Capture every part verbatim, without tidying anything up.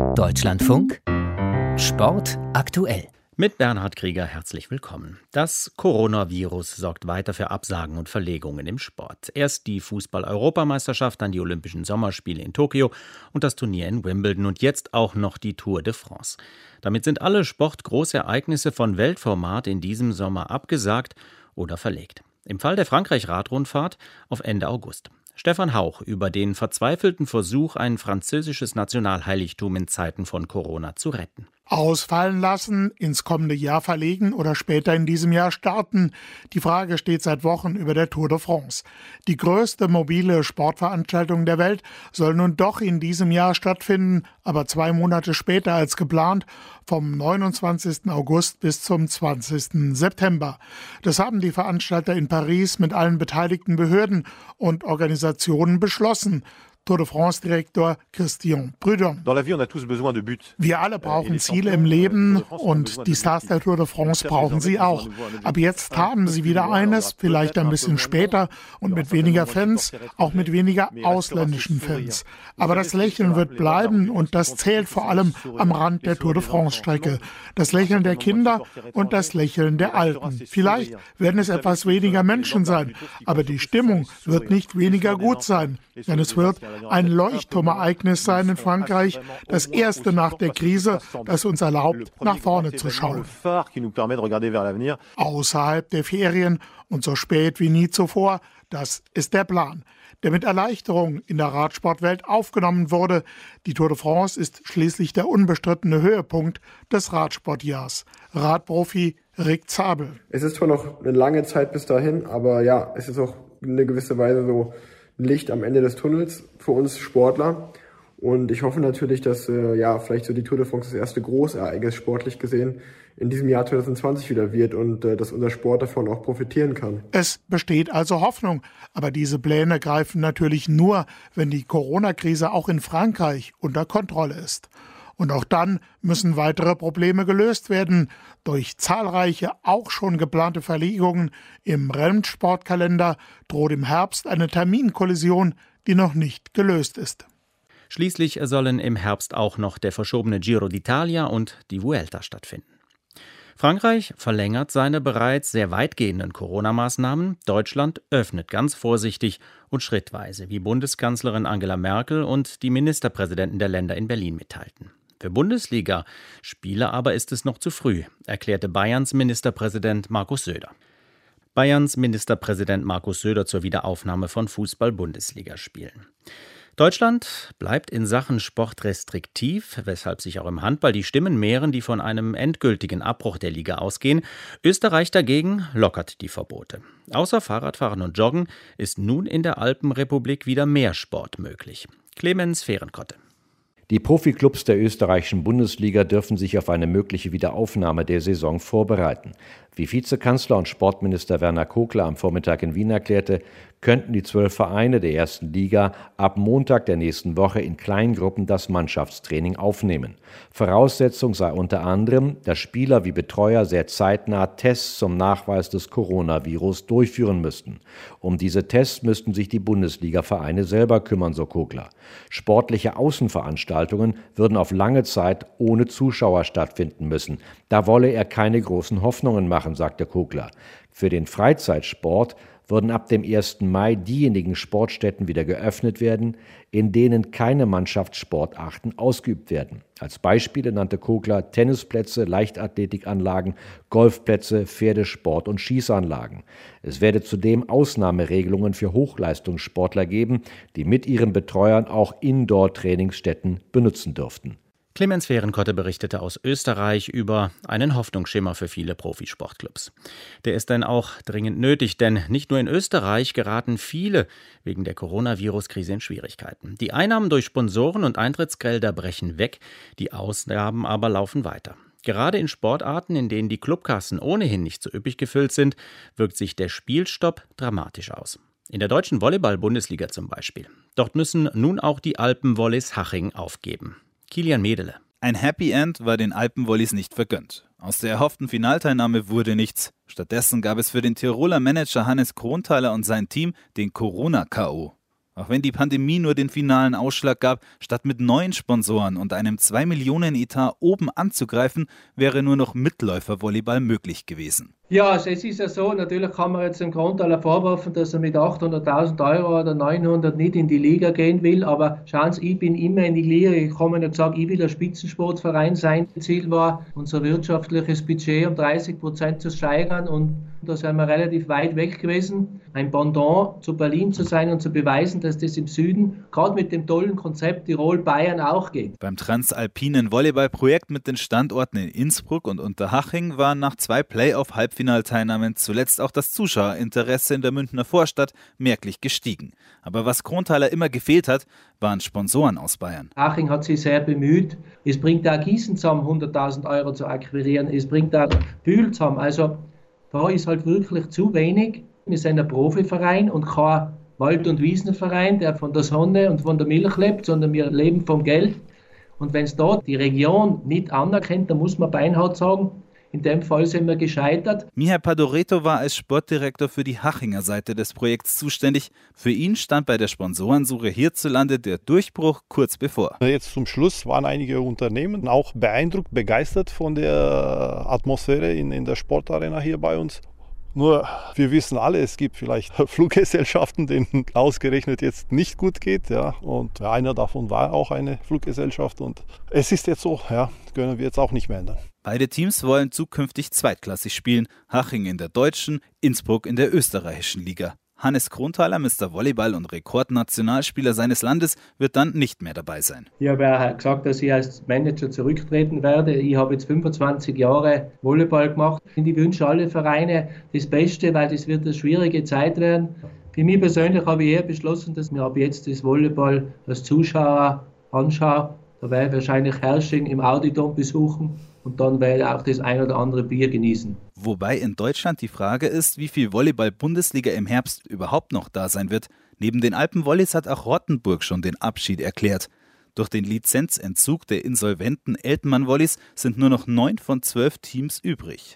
Deutschlandfunk Sport aktuell. Mit Bernhard Krieger herzlich willkommen. Das Coronavirus sorgt weiter für Absagen und Verlegungen im Sport. Erst die Fußball-Europameisterschaft, dann die Olympischen Sommerspiele in Tokio und das Turnier in Wimbledon und jetzt auch noch die Tour de France. Damit sind alle Sportgroßereignisse von Weltformat in diesem Sommer abgesagt oder verlegt. Im Fall der Frankreich-Radrundfahrt auf Ende August. Stefan Hauch über den verzweifelten Versuch, ein französisches Nationalheiligtum in Zeiten von Corona zu retten. Ausfallen lassen, ins kommende Jahr verlegen oder später in diesem Jahr starten. Die Frage steht seit Wochen über der Tour de France. Die größte mobile Sportveranstaltung der Welt soll nun doch in diesem Jahr stattfinden, aber zwei Monate später als geplant, vom neunundzwanzigsten August bis zum zwanzigsten September. Das haben die Veranstalter in Paris mit allen beteiligten Behörden und Organisationen beschlossen. Tour de France-Direktor Christian Prudhomme. Wir alle brauchen Ziele im Leben und die Stars der Tour de France brauchen sie auch. Aber jetzt haben sie wieder eines, vielleicht ein bisschen später und mit weniger Fans, auch mit weniger ausländischen Fans. Aber das Lächeln wird bleiben und das zählt vor allem am Rand der Tour de France-Strecke. Das Lächeln der Kinder und das Lächeln der Alten. Vielleicht werden es etwas weniger Menschen sein, aber die Stimmung wird nicht weniger gut sein, denn es wird ein Leuchtturmereignis sein in Frankreich, das erste nach der Krise, das uns erlaubt, nach vorne zu schauen. Außerhalb der Ferien und so spät wie nie zuvor, das ist der Plan, der mit Erleichterung in der Radsportwelt aufgenommen wurde. Die Tour de France ist schließlich der unbestrittene Höhepunkt des Radsportjahrs. Radprofi Rick Zabel. Es ist zwar noch eine lange Zeit bis dahin, aber ja, es ist auch in einer gewissen Weise so Licht am Ende des Tunnels für uns Sportler. Und ich hoffe natürlich, dass äh, ja vielleicht so die Tour de France das erste Großereignis sportlich gesehen in diesem Jahr zwanzig zwanzig wieder wird und äh, dass unser Sport davon auch profitieren kann. Es besteht also Hoffnung, aber diese Pläne greifen natürlich nur, wenn die Corona-Krise auch in Frankreich unter Kontrolle ist. Und auch dann müssen weitere Probleme gelöst werden durch zahlreiche, auch schon geplante Verlegungen. Im Rennsportkalender droht im Herbst eine Terminkollision, die noch nicht gelöst ist. Schließlich sollen im Herbst auch noch der verschobene Giro d'Italia und die Vuelta stattfinden. Frankreich verlängert seine bereits sehr weitgehenden Corona-Maßnahmen. Deutschland öffnet ganz vorsichtig und schrittweise, wie Bundeskanzlerin Angela Merkel und die Ministerpräsidenten der Länder in Berlin mitteilten. Für Bundesliga-Spiele aber ist es noch zu früh, erklärte Bayerns Ministerpräsident Markus Söder. Bayerns Ministerpräsident Markus Söder zur Wiederaufnahme von Fußball-Bundesligaspielen. Deutschland bleibt in Sachen Sport restriktiv, weshalb sich auch im Handball die Stimmen mehren, die von einem endgültigen Abbruch der Liga ausgehen. Österreich dagegen lockert die Verbote. Außer Fahrradfahren und Joggen ist nun in der Alpenrepublik wieder mehr Sport möglich. Clemens Fehrenkotte. Die Profiklubs der österreichischen Bundesliga dürfen sich auf eine mögliche Wiederaufnahme der Saison vorbereiten. Wie Vizekanzler und Sportminister Werner Kogler am Vormittag in Wien erklärte, könnten die zwölf Vereine der ersten Liga ab Montag der nächsten Woche in Kleingruppen das Mannschaftstraining aufnehmen. Voraussetzung sei unter anderem, dass Spieler wie Betreuer sehr zeitnah Tests zum Nachweis des Coronavirus durchführen müssten. Um diese Tests müssten sich die Bundesliga-Vereine selber kümmern, so Kogler. Sportliche Außenveranstaltungen würden auf lange Zeit ohne Zuschauer stattfinden müssen. Da wolle er keine großen Hoffnungen machen, sagte Kogler. Für den Freizeitsport würden ab dem ersten Mai diejenigen Sportstätten wieder geöffnet werden, in denen keine Mannschaftssportarten ausgeübt werden. Als Beispiele nannte Kogler Tennisplätze, Leichtathletikanlagen, Golfplätze, Pferdesport- und Schießanlagen. Es werde zudem Ausnahmeregelungen für Hochleistungssportler geben, die mit ihren Betreuern auch Indoor-Trainingsstätten benutzen dürften. Clemens Fehrenkotte berichtete aus Österreich über einen Hoffnungsschimmer für viele Profisportclubs. Der ist dann auch dringend nötig, denn nicht nur in Österreich geraten viele wegen der Coronavirus-Krise in Schwierigkeiten. Die Einnahmen durch Sponsoren und Eintrittsgelder brechen weg, die Ausgaben aber laufen weiter. Gerade in Sportarten, in denen die Clubkassen ohnehin nicht so üppig gefüllt sind, wirkt sich der Spielstopp dramatisch aus. In der deutschen Volleyball-Bundesliga zum Beispiel. Dort müssen nun auch die Alpenvolleys Haching aufgeben. Kilian Medele. Ein Happy End war den Alpenvolleys nicht vergönnt. Aus der erhofften Finalteilnahme wurde nichts. Stattdessen gab es für den Tiroler Manager Hannes Kronthaler und sein Team den Corona-K O. Auch wenn die Pandemie nur den finalen Ausschlag gab, statt mit neuen Sponsoren und einem zwei Millionen Etat oben anzugreifen, wäre nur noch Mitläufervolleyball möglich gewesen. Ja, also es ist ja so, natürlich kann man jetzt dem Grundtaler vorwerfen, dass er mit achthunderttausend Euro oder neunhundert nicht in die Liga gehen will, aber schauen Sie, ich bin immer in die Liga gekommen und gesagt, ich will ein Spitzensportverein sein. Ziel war, unser wirtschaftliches Budget um dreißig Prozent zu steigern und da sind wir relativ weit weg gewesen. Ein Pendant zu Berlin zu sein und zu beweisen, dass das im Süden, gerade mit dem tollen Konzept Tirol-Bayern auch geht. Beim transalpinen Volleyballprojekt mit den Standorten in Innsbruck und Unterhaching waren nach zwei Playoff-Halbfinalteilnahmen zuletzt auch das Zuschauerinteresse in der Münchner Vorstadt merklich gestiegen. Aber was Kronthaler immer gefehlt hat, waren Sponsoren aus Bayern. Haching hat sich sehr bemüht. Es bringt auch Gießen zusammen, hunderttausend Euro zu akquirieren. Es bringt auch Bühl zusammen. Also da ist halt wirklich zu wenig. Wir sind ein Profiverein und kein Wald- und Wiesenverein, der von der Sonne und von der Milch lebt, sondern wir leben vom Geld. Und wenn es da die Region nicht anerkennt, dann muss man beinhart sagen, in dem Fall sind wir gescheitert. Michael Padoreto war als Sportdirektor für die Hachinger Seite des Projekts zuständig. Für ihn stand bei der Sponsorensuche hierzulande der Durchbruch kurz bevor. Jetzt zum Schluss waren einige Unternehmen auch beeindruckt, begeistert von der Atmosphäre in, in der Sportarena hier bei uns. Nur, wir wissen alle, es gibt vielleicht Fluggesellschaften, denen ausgerechnet jetzt nicht gut geht. Ja. Und einer davon war auch eine Fluggesellschaft. Und es ist jetzt so, ja, können wir jetzt auch nicht mehr ändern. Beide Teams wollen zukünftig zweitklassig spielen. Haching in der deutschen, Innsbruck in der österreichischen Liga. Hannes Kronthaler, Mister Volleyball und Rekordnationalspieler seines Landes, wird dann nicht mehr dabei sein. Ich habe ja gesagt, dass ich als Manager zurücktreten werde. Ich habe jetzt fünfundzwanzig Jahre Volleyball gemacht. Ich wünsche alle Vereine das Beste, weil das wird eine schwierige Zeit werden. Für mich persönlich habe ich eher beschlossen, dass mir ab jetzt das Volleyball als Zuschauer anschaue. Da werde ich wahrscheinlich Hersching im Auditon besuchen. Und dann werde ich auch das ein oder andere Bier genießen. Wobei in Deutschland die Frage ist, wie viel Volleyball-Bundesliga im Herbst überhaupt noch da sein wird. Neben den Alpenvolleys hat auch Rottenburg schon den Abschied erklärt. Durch den Lizenzentzug der insolventen Eltenmann-Volleys sind nur noch neun von zwölf Teams übrig.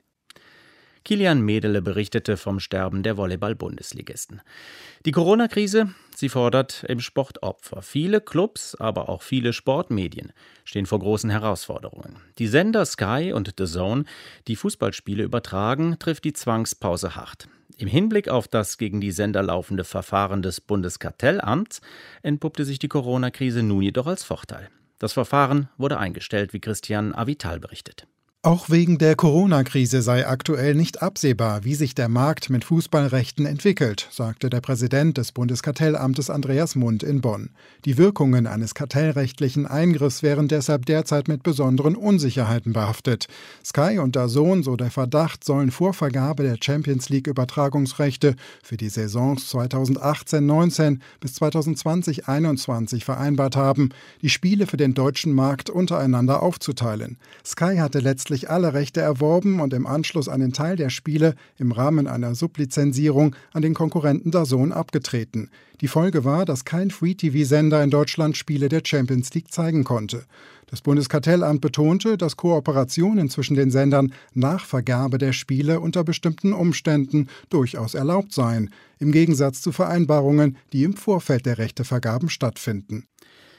Kilian Medele berichtete vom Sterben der Volleyball-Bundesligisten. Die Corona-Krise, sie fordert im Sport Opfer. Viele Clubs, aber auch viele Sportmedien stehen vor großen Herausforderungen. Die Sender Sky und The Zone, die Fußballspiele übertragen, trifft die Zwangspause hart. Im Hinblick auf das gegen die Sender laufende Verfahren des Bundeskartellamts entpuppte sich die Corona-Krise nun jedoch als Vorteil. Das Verfahren wurde eingestellt, wie Christian Avital berichtet. Auch wegen der Corona-Krise sei aktuell nicht absehbar, wie sich der Markt mit Fußballrechten entwickelt, sagte der Präsident des Bundeskartellamtes Andreas Mund in Bonn. Die Wirkungen eines kartellrechtlichen Eingriffs wären deshalb derzeit mit besonderen Unsicherheiten behaftet. Sky und D A Z N, so der Verdacht, sollen vor Vergabe der Champions-League-Übertragungsrechte für die Saisons zweitausendachtzehn neunzehn bis zweitausendzwanzig einundzwanzig vereinbart haben, die Spiele für den deutschen Markt untereinander aufzuteilen. Sky hatte letztlich alle Rechte erworben und im Anschluss einen Teil der Spiele im Rahmen einer Sublizenzierung an den Konkurrenten D A Z N abgetreten. Die Folge war, dass kein Free-T V-Sender in Deutschland Spiele der Champions League zeigen konnte. Das Bundeskartellamt betonte, dass Kooperationen zwischen den Sendern nach Vergabe der Spiele unter bestimmten Umständen durchaus erlaubt seien, im Gegensatz zu Vereinbarungen, die im Vorfeld der Rechtevergaben stattfinden.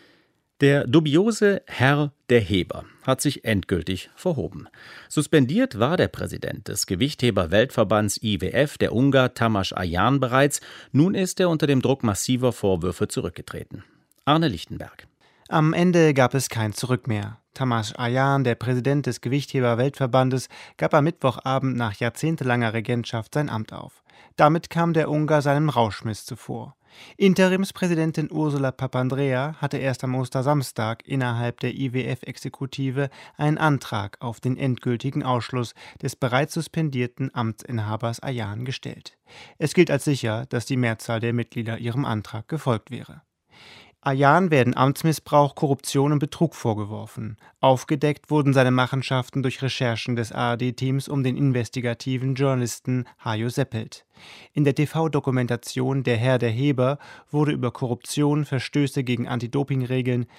Der dubiose Herr der Heber hat sich endgültig verhoben. Suspendiert war der Präsident des Gewichtheber-Weltverbands I W F, der Ungar Tamás Ayan, bereits. Nun ist er unter dem Druck massiver Vorwürfe zurückgetreten. Arne Lichtenberg. Am Ende gab es kein Zurück mehr. Tamás Ayan, der Präsident des Gewichtheber-Weltverbandes, gab am Mittwochabend nach jahrzehntelanger Regentschaft sein Amt auf. Damit kam der Ungar seinem Rauschmiss zuvor. Interimspräsidentin Ursula Papandreou hatte erst am Ostersamstag innerhalb der I W F-Exekutive einen Antrag auf den endgültigen Ausschluss des bereits suspendierten Amtsinhabers Ayan gestellt. Es gilt als sicher, dass die Mehrzahl der Mitglieder ihrem Antrag gefolgt wäre. Ayan werden Amtsmissbrauch, Korruption und Betrug vorgeworfen. Aufgedeckt wurden seine Machenschaften durch Recherchen des A R D-Teams um den investigativen Journalisten Hajo Seppelt. In der T V-Dokumentation Der Herr der Heber wurde über Korruption, Verstöße gegen Anti-Doping-Regeln,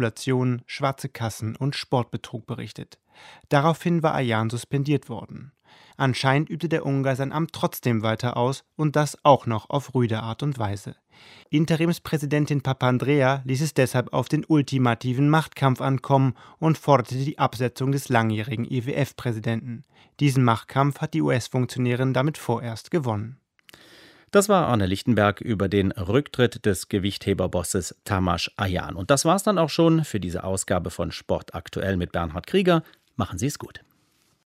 Manipulation, schwarze Kassen und Sportbetrug berichtet. Daraufhin war Ayan suspendiert worden. Anscheinend übte der Ungar sein Amt trotzdem weiter aus und das auch noch auf rüde Art und Weise. Interimspräsidentin Papandreou ließ es deshalb auf den ultimativen Machtkampf ankommen und forderte die Absetzung des langjährigen I W F-Präsidenten. Diesen Machtkampf hat die U S-Funktionärin damit vorerst gewonnen. Das war Arne Lichtenberg über den Rücktritt des Gewichtheberbosses Tamas Ayan. Und das war's dann auch schon für diese Ausgabe von Sport aktuell mit Bernhard Krieger. Machen Sie es gut.